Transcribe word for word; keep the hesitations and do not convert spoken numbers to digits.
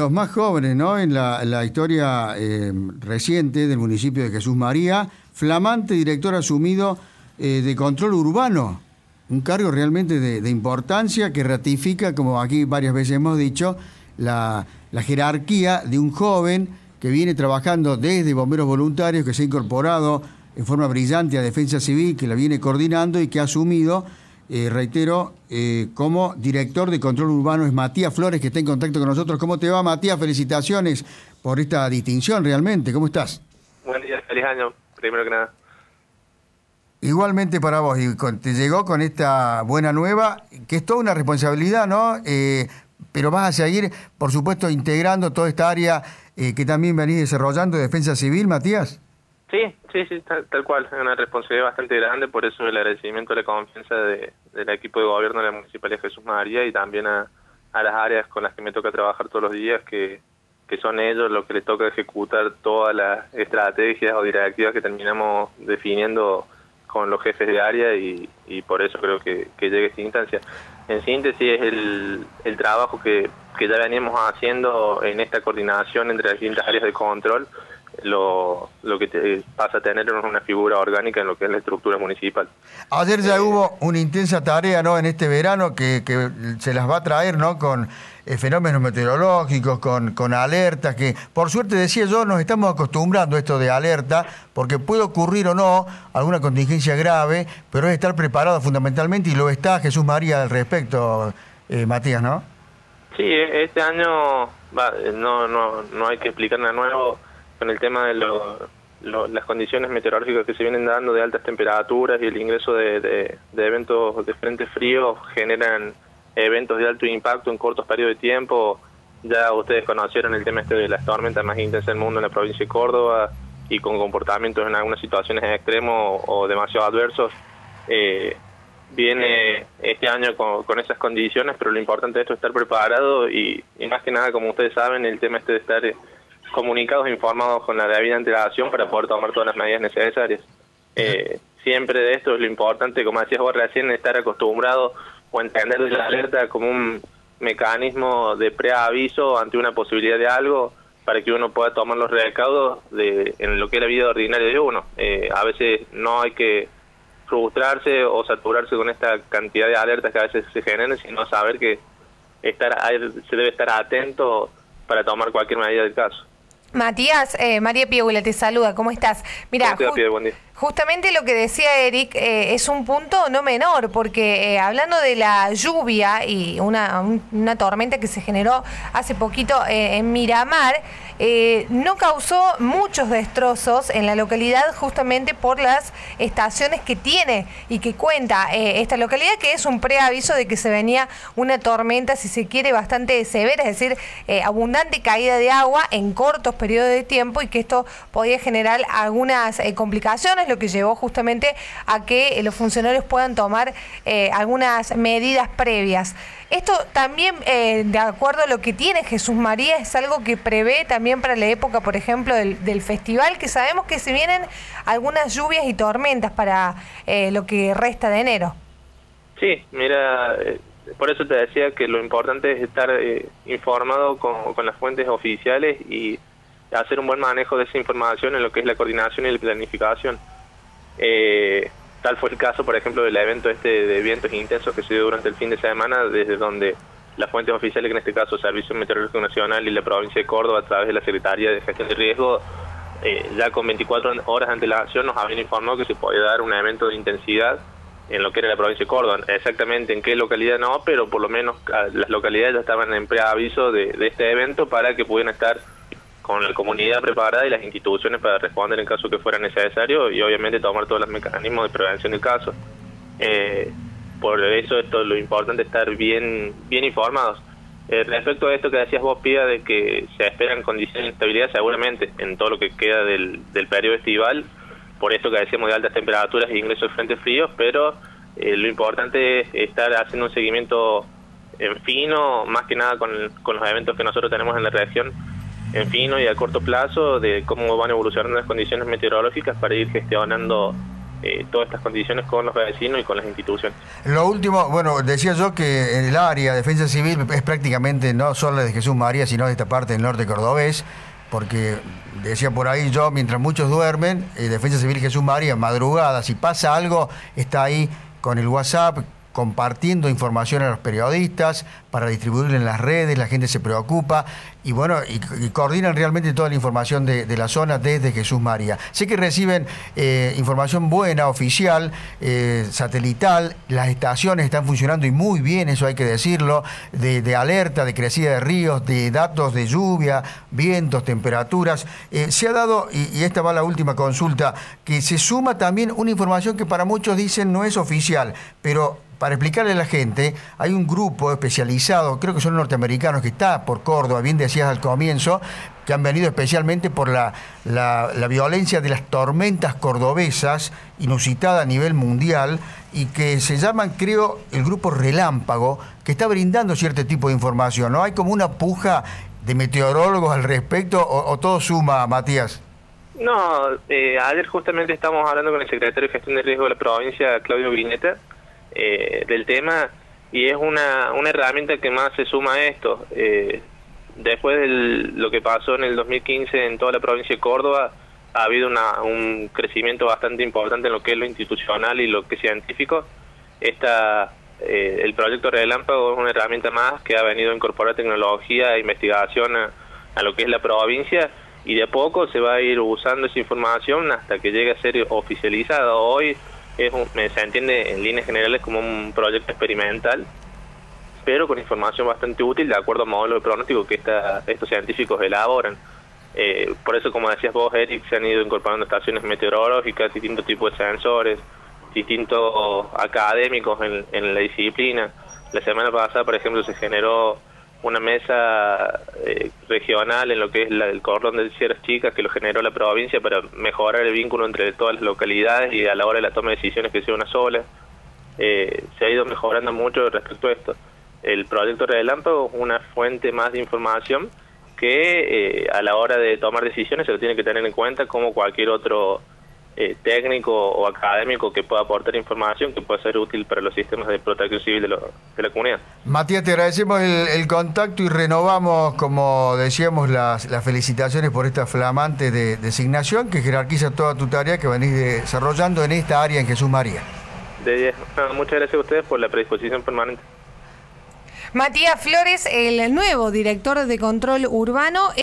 los más jóvenes, ¿no? En la, en la historia eh, reciente del municipio de Jesús María, flamante director asumido eh, de control urbano. Un cargo realmente de, de importancia que ratifica, como aquí varias veces hemos dicho, la, la jerarquía de un joven que viene trabajando desde Bomberos Voluntarios, que se ha incorporado en forma brillante a Defensa Civil, que la viene coordinando y que ha asumido, eh, reitero, eh, como director de control urbano. Es Matías Flores, que está en contacto con nosotros. ¿Cómo te va, Matías? Felicitaciones por esta distinción realmente. ¿Cómo estás? Buen día, feliz año, primero que nada. Igualmente para vos, y con, te llegó con esta buena nueva, que es toda una responsabilidad, ¿no? Eh, pero vas a seguir, por supuesto, integrando toda esta área eh, que también venís desarrollando de Defensa Civil, Matías. Sí, sí, sí, tal, tal cual. Es una responsabilidad bastante grande, por eso el agradecimiento a la confianza de, del equipo de gobierno de la Municipalidad de Jesús María y también a, a las áreas con las que me toca trabajar todos los días, que, que son ellos los que les toca ejecutar todas las estrategias o directivas que terminamos definiendo con los jefes de área y, y por eso creo que, que llegue a esta instancia. En síntesis es el, el trabajo que, que ya veníamos haciendo en esta coordinación entre las distintas áreas de control, lo, lo que te pasa a tener una figura orgánica en lo que es la estructura municipal. Ayer ya eh, hubo una intensa tarea, ¿no?, en este verano que, que se las va a traer, ¿no?, con eh, fenómenos meteorológicos, con, con alertas, que por suerte, decía yo, nos estamos acostumbrando a esto de alerta, porque puede ocurrir o no alguna contingencia grave, pero es estar preparado fundamentalmente, y lo está Jesús María al respecto, eh, Matías, ¿no? Sí, este año va, no, no, no hay que explicar nada nuevo con el tema de lo, lo, las condiciones meteorológicas que se vienen dando de altas temperaturas y el ingreso de, de, de eventos de frente frío generan eventos de alto impacto en cortos periodos de tiempo. Ya ustedes conocieron el tema este de las tormentas más intensas del mundo en la provincia de Córdoba y con comportamientos en algunas situaciones extremos o demasiado adversos. Eh, viene este año con, con esas condiciones, pero lo importante de esto es estar preparado y, y más que nada, como ustedes saben, el tema este de estar comunicados e informados con la debida antelación para poder tomar todas las medidas necesarias. Eh, siempre de esto es lo importante, como decías vos recién, estar acostumbrado o entender la alerta como un mecanismo de preaviso ante una posibilidad de algo para que uno pueda tomar los recaudos de, en lo que es la vida ordinaria de uno. Eh, a veces no hay que frustrarse o saturarse con esta cantidad de alertas que a veces se generan, sino saber que estar se debe estar atento para tomar cualquier medida del caso. Matías, eh, María Piegula te saluda, ¿cómo estás? Mira, ju justamente lo que decía Eric eh, es un punto no menor, porque eh, hablando de la lluvia y una, un, una tormenta que se generó hace poquito eh, en Miramar, eh, no causó muchos destrozos en la localidad justamente por las estaciones que tiene y que cuenta eh, esta localidad, que es un preaviso de que se venía una tormenta, si se quiere, bastante severa, es decir, eh, abundante caída de agua en cortos periodo de tiempo y que esto podía generar algunas eh, complicaciones, lo que llevó justamente a que eh, los funcionarios puedan tomar eh, algunas medidas previas. Esto también, eh, de acuerdo a lo que tiene Jesús María, es algo que prevé también para la época, por ejemplo, del, del festival, que sabemos que se vienen algunas lluvias y tormentas para eh, lo que resta de enero. Sí, mira, eh, por eso te decía que lo importante es estar eh, informado con, con las fuentes oficiales y hacer un buen manejo de esa información en lo que es la coordinación y la planificación. Eh, tal fue el caso, por ejemplo, del evento este de vientos intensos que se dio durante el fin de semana, desde donde las fuentes oficiales, que en este caso Servicio Meteorológico Nacional y la provincia de Córdoba, a través de la Secretaría de Gestión de Riesgo, eh, ya con veinticuatro horas de antelación nos habían informado que se podía dar un evento de intensidad en lo que era la provincia de Córdoba. Exactamente en qué localidad no, pero por lo menos las localidades ya estaban en preaviso de, de este evento para que pudieran estar con la comunidad preparada y las instituciones para responder en caso que fuera necesario y obviamente tomar todos los mecanismos de prevención del caso. Eh, por eso esto lo importante es estar bien bien informados. Eh, respecto a esto que decías vos, Pía, de que se esperan condiciones de estabilidad, seguramente en todo lo que queda del, del periodo estival, por esto que decíamos de altas temperaturas e ingresos de frentes fríos, pero eh, lo importante es estar haciendo un seguimiento en fino, más que nada con, con los eventos que nosotros tenemos en la región, en fino y a corto plazo, de cómo van evolucionando las condiciones meteorológicas para ir gestionando eh, todas estas condiciones con los vecinos y con las instituciones. Lo último, bueno, decía yo que en el área de defensa civil es prácticamente no solo de Jesús María, sino de esta parte del norte cordobés, porque decía por ahí yo, mientras muchos duermen, eh, Defensa Civil Jesús María, madrugada, si pasa algo, está ahí con el WhatsApp, compartiendo información a los periodistas para distribuirla en las redes, la gente se preocupa y bueno, y, y coordinan realmente toda la información de, de la zona desde Jesús María. Sé que reciben eh, información buena, oficial, eh, satelital, las estaciones están funcionando y muy bien, eso hay que decirlo, de, de alerta, de crecida de ríos, de datos de lluvia, vientos, temperaturas. Eh, se ha dado, y, y esta va la última consulta, que se suma también una información que para muchos dicen no es oficial, pero para explicarle a la gente, hay un grupo especializado, creo que son norteamericanos, que está por Córdoba, bien decías al comienzo, que han venido especialmente por la, la, la violencia de las tormentas cordobesas, inusitada a nivel mundial, y que se llaman, creo, el grupo Relámpago, que está brindando cierto tipo de información, ¿no? Hay como una puja de meteorólogos al respecto, o, o todo suma, Matías. No, eh, ayer justamente estábamos hablando con el secretario de Gestión de Riesgo de la provincia, Claudio Vineta, Eh, del tema, y es una, una herramienta que más se suma a esto. Eh, después de lo que pasó en el dos mil quince en toda la provincia de Córdoba, ha habido una, un crecimiento bastante importante en lo que es lo institucional y lo que es científico. Esta, eh, el proyecto Relámpago es una herramienta más que ha venido a incorporar tecnología e investigación a, a lo que es la provincia, y de a poco se va a ir usando esa información hasta que llegue a ser oficializada. Hoy es un, se entiende en líneas generales como un proyecto experimental, pero con información bastante útil de acuerdo a modelos de pronóstico que esta, estos científicos elaboran. Eh, por eso, como decías vos, Eric, se han ido incorporando estaciones meteorológicas, distintos tipos de sensores, distintos académicos en, en la disciplina. La semana pasada, por ejemplo, se generó una mesa eh, regional en lo que es la, el cordón de Sierras Chicas, que lo generó la provincia para mejorar el vínculo entre todas las localidades y a la hora de la toma de decisiones que sea una sola. Eh, se ha ido mejorando mucho respecto a esto. El proyecto Relámpago es una fuente más de información que eh, a la hora de tomar decisiones se lo tiene que tener en cuenta como cualquier otro eh, técnico o académico que pueda aportar información que pueda ser útil para los sistemas de protección civil de, lo, de la comunidad. Matías, te agradecemos el, el contacto y renovamos, como decíamos, las, las felicitaciones por esta flamante de, designación que jerarquiza toda tu tarea que venís desarrollando en esta área en Jesús María. De diez. No, muchas gracias a ustedes por la predisposición permanente. Matías Flores, el nuevo director de control urbano.